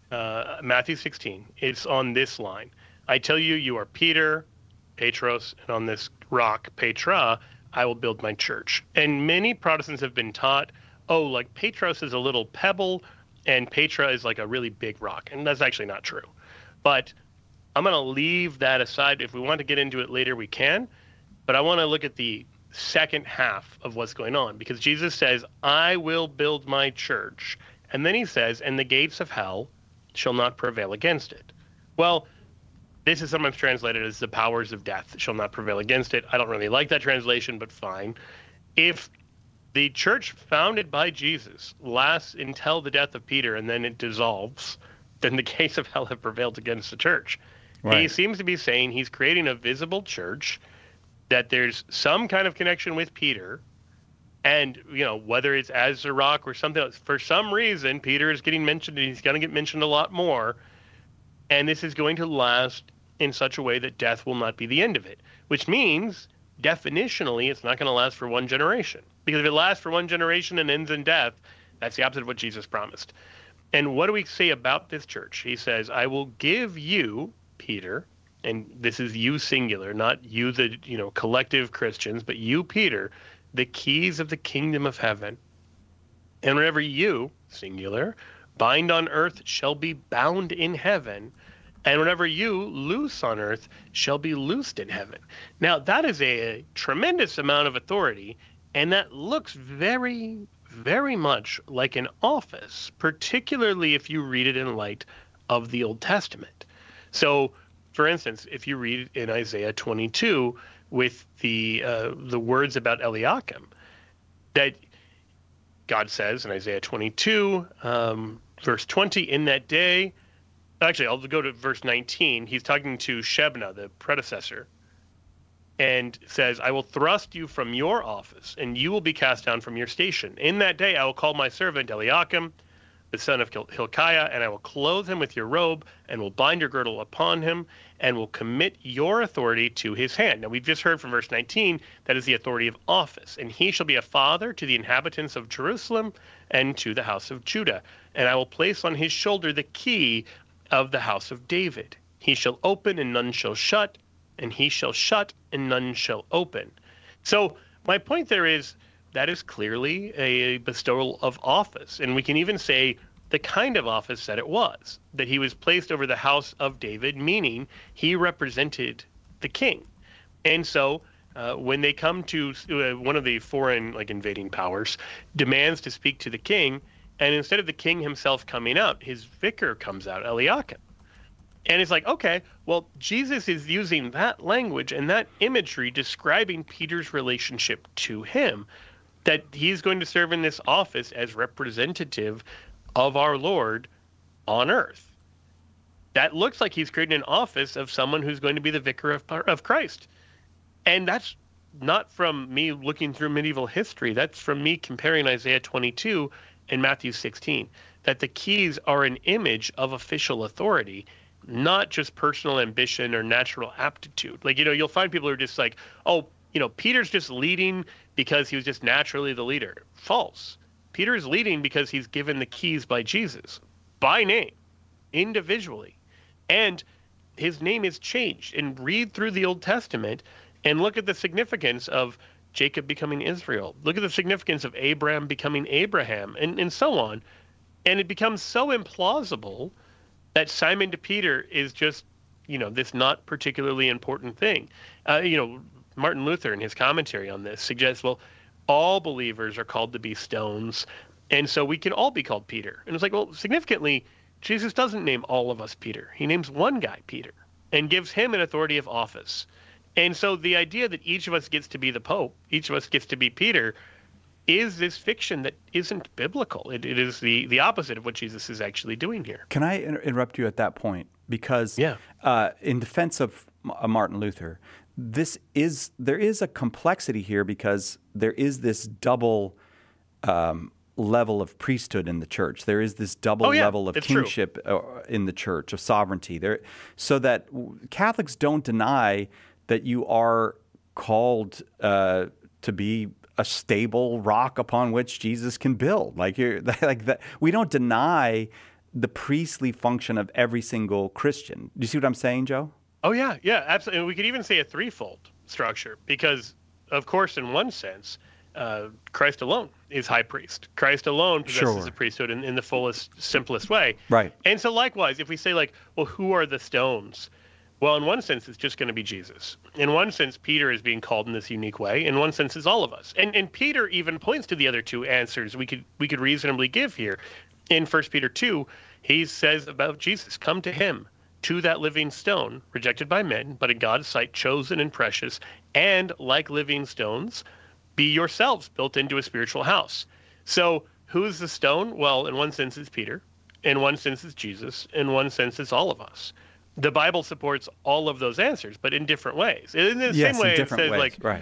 Matthew 16, it's on this line. I tell you, you are Peter, Petros, and on this rock, Petra, I will build my church. And many Protestants have been taught, like Petros is a little pebble and Petra is like a really big rock. And that's actually not true. But I'm going to leave that aside. If we want to get into it later, we can. But I want to look at the second half of what's going on, because Jesus says, I will build my church. And then he says, and the gates of hell shall not prevail against it. Well, this is sometimes translated as the powers of death shall not prevail against it. I don't really like that translation, but fine. If the church founded by Jesus lasts until the death of Peter and then it dissolves, then the gates of hell have prevailed against the church. Right. He seems to be saying he's creating a visible church, that there's some kind of connection with Peter, and whether it's as a rock or something else, for some reason Peter is getting mentioned, and he's going to get mentioned a lot more, and this is going to last in such a way that death will not be the end of it, which means definitionally it's not going to last for one generation. Because if it lasts for one generation and ends in death, that's the opposite of what Jesus promised. And what do we say about this church? He says, I will give you, Peter, and this is you singular, not you the collective Christians, but you, Peter, the keys of the kingdom of heaven. And whenever you, singular, bind on earth shall be bound in heaven, and whenever you loose on earth shall be loosed in heaven. Now, that is a tremendous amount of authority, and that looks very, very much like an office, particularly if you read it in light of the Old Testament. So, for instance, if you read in Isaiah 22 with the words about Eliakim, that God says in Isaiah 22, verse 20, in that day, actually, I'll go to verse 19. He's talking to Shebna, the predecessor, and says, I will thrust you from your office, and you will be cast down from your station. In that day, I will call my servant Eliakim, the son of Hilkiah, and I will clothe him with your robe, and will bind your girdle upon him, and will commit your authority to his hand. Now, we've just heard from verse 19, that is the authority of office. And he shall be a father to the inhabitants of Jerusalem and to the house of Judah. And I will place on his shoulder the key of the house of David. He shall open, and none shall shut, and he shall shut, and none shall open. So my point there is, that is clearly a bestowal of office. And we can even say the kind of office that it was, that he was placed over the house of David, meaning he represented the king. And so when they come to one of the foreign, like, invading powers, demands to speak to the king, and instead of the king himself coming out, his vicar comes out, Eliakim. And it's like, okay, well, Jesus is using that language and that imagery describing Peter's relationship to him, that he's going to serve in this office as representative of our Lord on earth. That looks like he's creating an office of someone who's going to be the vicar of Christ. And that's not from me looking through medieval history. That's from me comparing Isaiah 22 and Matthew 16, that the keys are an image of official authority, not just personal ambition or natural aptitude. Like, you'll find people who are just like, oh, Peter's just leading because he was just naturally the leader. False. Peter is leading because he's given the keys by Jesus, by name, individually. And his name is changed. And read through the Old Testament and look at the significance of Jacob becoming Israel. Look at the significance of Abraham becoming Abraham, and so on. And it becomes so implausible that Simon to Peter is just, this not particularly important thing. Martin Luther, in his commentary on this, suggests, well, all believers are called to be stones, and so we can all be called Peter. And it's like, well, significantly, Jesus doesn't name all of us Peter. He names one guy Peter and gives him an authority of office. And so the idea that each of us gets to be the Pope, each of us gets to be Peter, is this fiction that isn't biblical. It is the opposite of what Jesus is actually doing here. Can I interrupt you at that point? Because in defense of Martin Luther, there is a complexity here, because there is this double level of priesthood in the church. There is this double level of kingship in the church, of sovereignty. So that Catholics don't deny that you are called to be a stable rock upon which Jesus can build. Like that. We don't deny the priestly function of every single Christian. Do you see what I'm saying, Joe? Oh, yeah, absolutely. And we could even say a threefold structure, because, of course, in one sense, Christ alone is high priest. Christ alone possesses the priesthood in the fullest, simplest way. Right. And so likewise, if we say, like, well, who are the stones? Well, in one sense, it's just going to be Jesus. In one sense, Peter is being called in this unique way. In one sense, it's all of us. And Peter even points to the other two answers we could reasonably give here. In 1 Peter 2, he says about Jesus, come to him, to that living stone, rejected by men, but in God's sight chosen and precious, and like living stones, be yourselves built into a spiritual house. So who's the stone? Well, in one sense, it's Peter. In one sense, it's Jesus. In one sense, it's all of us. The Bible supports all of those answers, but in different ways. In the same way, it says, like, right.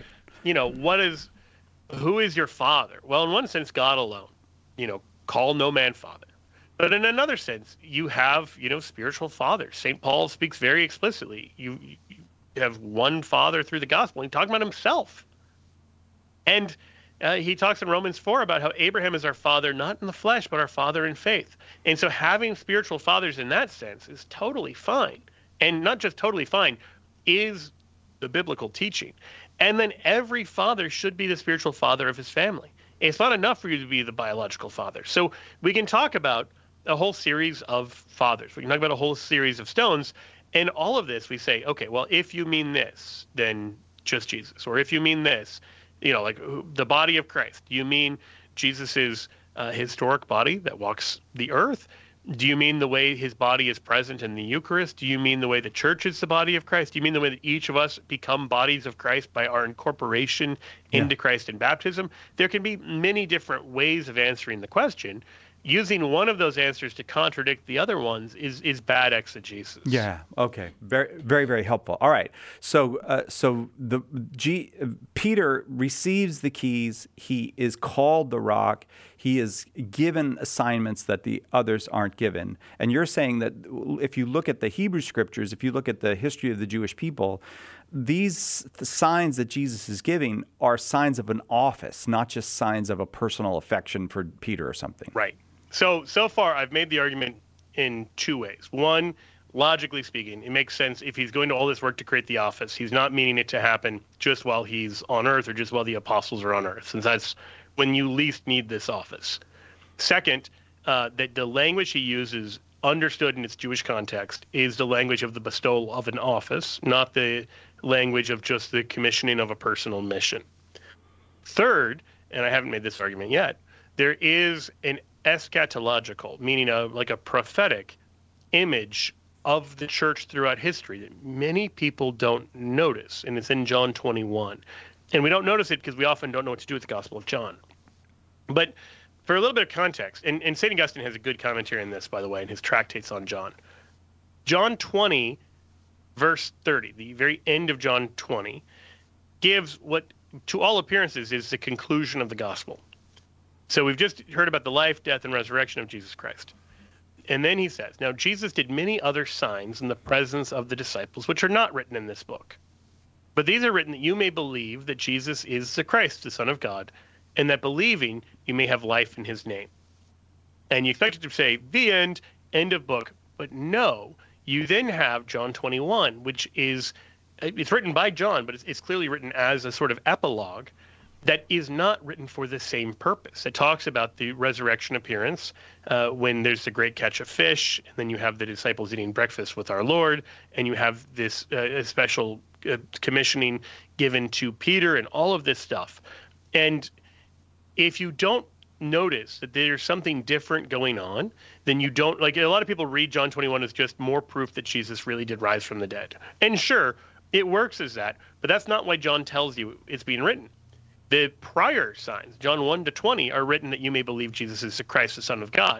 Who is your father? Well, in one sense, God alone. Call no man father. But in another sense, you have, spiritual fathers. St. Paul speaks very explicitly. You have one father through the gospel. He's talking about himself. And he talks in Romans 4 about how Abraham is our father, not in the flesh, but our father in faith. And so having spiritual fathers in that sense is totally fine. And not just totally fine, is the biblical teaching. And then every father should be the spiritual father of his family. It's not enough for you to be the biological father. So we can talk about a whole series of fathers. We can talk about a whole series of stones. And all of this, we say, okay, well, if you mean this, then just Jesus. Or if you mean this, like the body of Christ, do you mean Jesus's historic body that walks the earth? Do you mean the way his body is present in the Eucharist? Do you mean the way the church is the body of Christ? Do you mean the way that each of us become bodies of Christ by our incorporation into Christ in baptism? There can be many different ways of answering the question. using one of those answers to contradict the other ones is bad exegesis. Yeah. Okay. Very, very, very helpful. All right. So, Peter receives the keys. He is called the rock. He is given assignments that the others aren't given. And you're saying that if you look at the Hebrew Scriptures, if you look at the history of the Jewish people, the signs that Jesus is giving are signs of an office, not just signs of a personal affection for Peter or something. Right. So far, I've made the argument in two ways. One, logically speaking, it makes sense if he's going to all this work to create the office. He's not meaning it to happen just while he's on earth or just while the apostles are on earth, since that's when you least need this office. Second, that the language he uses, understood in its Jewish context, is the language of the bestowal of an office, not the language of just the commissioning of a personal mission. Third, and I haven't made this argument yet, there is an eschatological, meaning like a prophetic image of the church throughout history that many people don't notice, and it's in John 21. And we don't notice it because we often don't know what to do with the Gospel of John. But for a little bit of context, and St. Augustine has a good commentary on this, by the way, in his tractates on John. John 20, verse 30, the very end of John 20, gives what, to all appearances, is the conclusion of the gospel. So we've just heard about the life, death, and resurrection of Jesus Christ. And then he says, now Jesus did many other signs in the presence of the disciples, which are not written in this book. But these are written that you may believe that Jesus is the Christ, the Son of God, and that believing you may have life in his name. And you expect it to say, the end of book. But no, you then have John 21, which is, it's written by John, but it's clearly written as a sort of epilogue that is not written for the same purpose. It talks about the resurrection appearance when there's the great catch of fish, and then you have the disciples eating breakfast with our Lord, and you have this special commissioning given to Peter and all of this stuff. And if you don't notice that there's something different going on, then you don't, like, a lot of people read John 21 as just more proof that Jesus really did rise from the dead. And sure, it works as that, but that's not why John tells you it's being written. The prior signs, John 1 to 20, are written that you may believe Jesus is the Christ, the Son of God.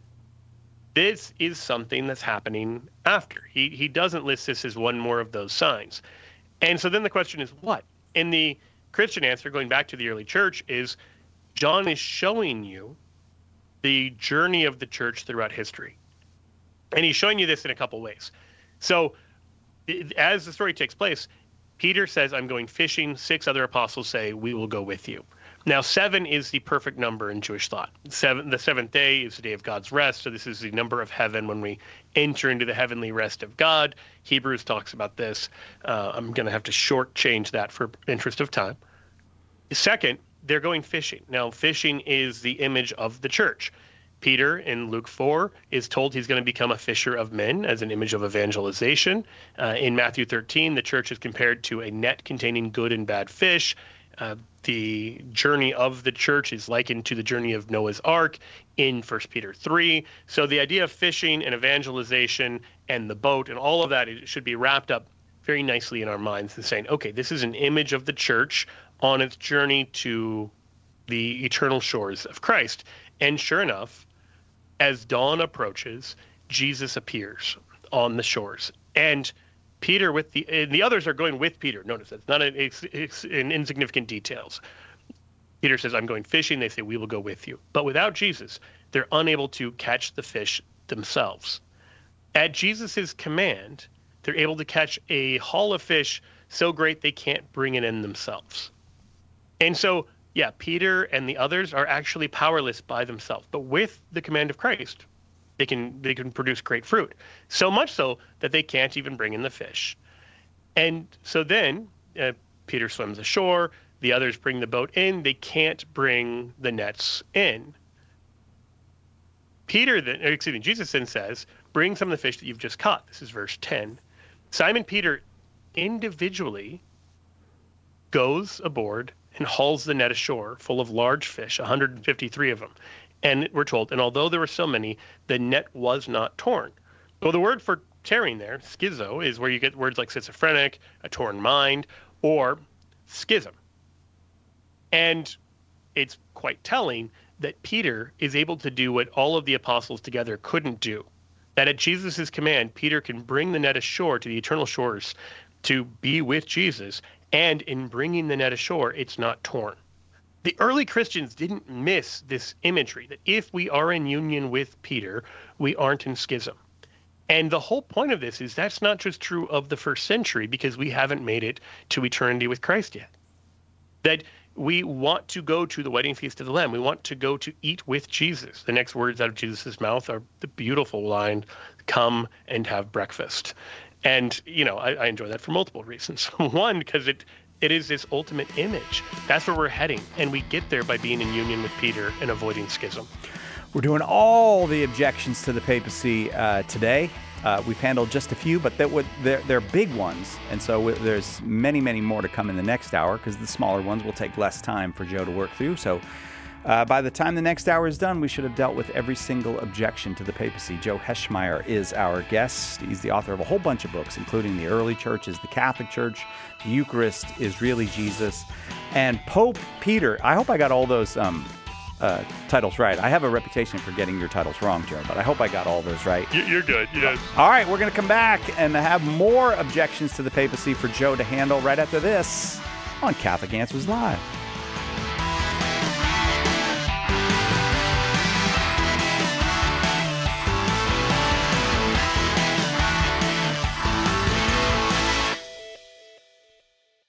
This is something that's happening after. He doesn't list this as one more of those signs. And so then the question is what? And the Christian answer, going back to the early church, is John is showing you the journey of the church throughout history. And he's showing you this in a couple ways. So as the story takes place, Peter says, I'm going fishing. 6 other apostles say, we will go with you. Now, 7 is the perfect number in Jewish thought. The seventh day is the day of God's rest. So this is the number of heaven when we enter into the heavenly rest of God. Hebrews talks about this. I'm going to have to shortchange that for interest of time. Second, they're going fishing. Now, fishing is the image of the church. Peter in Luke 4 is told he's going to become a fisher of men as an image of evangelization. In Matthew 13, the church is compared to a net containing good and bad fish. The journey of the church is likened to the journey of Noah's Ark in 1 Peter 3. So the idea of fishing and evangelization and the boat and all of that, it should be wrapped up very nicely in our minds and saying, okay, this is an image of the church on its journey to the eternal shores of Christ. And sure enough, as dawn approaches, Jesus appears on the shores. And Peter and the others are going with Peter. Notice that's not in insignificant details. Peter says, I'm going fishing. They say, we will go with you. But without Jesus, they're unable to catch the fish themselves. At Jesus' command, they're able to catch a haul of fish so great they can't bring it in themselves. And so, yeah, Peter and the others are actually powerless by themselves. But with the command of Christ, they can produce great fruit. So much so that they can't even bring in the fish. And so then Peter swims ashore. The others bring the boat in. They can't bring the nets in. Jesus then says, bring some of the fish that you've just caught. This is verse 10. Simon Peter individually goes aboard and hauls the net ashore full of large fish, 153 of them. And we're told, and although there were so many, the net was not torn. Well, the word for tearing there, schizo, is where you get words like schizophrenic, a torn mind, or schism. And it's quite telling that Peter is able to do what all of the apostles together couldn't do. That at Jesus' command, Peter can bring the net ashore to the eternal shores to be with Jesus, and in bringing the net ashore, it's not torn. The early Christians didn't miss this imagery that if we are in union with Peter, we aren't in schism. And the whole point of this is that's not just true of the first century, because we haven't made it to eternity with Christ yet. That we want to go to the wedding feast of the Lamb. We want to go to eat with Jesus. The next words out of Jesus' mouth are the beautiful line, "Come and have breakfast." And, I enjoy that for multiple reasons. One, because it is this ultimate image. That's where we're heading. And we get there by being in union with Peter and avoiding schism. We're doing all the objections to the papacy today. We've handled just a few, but they're big ones. And so there's many, many more to come in the next hour, because the smaller ones will take less time for Joe to work through. So by the time the next hour is done, we should have dealt with every single objection to the papacy. Joe Heschmeyer is our guest. He's the author of a whole bunch of books, including the early churches, the Catholic Church, the Eucharist is really Jesus, and Pope Peter. I hope I got all those titles right. I have a reputation for getting your titles wrong, Joe, but I hope I got all those right. You're good, yes. All right, we're going to come back and have more objections to the papacy for Joe to handle right after this on Catholic Answers Live.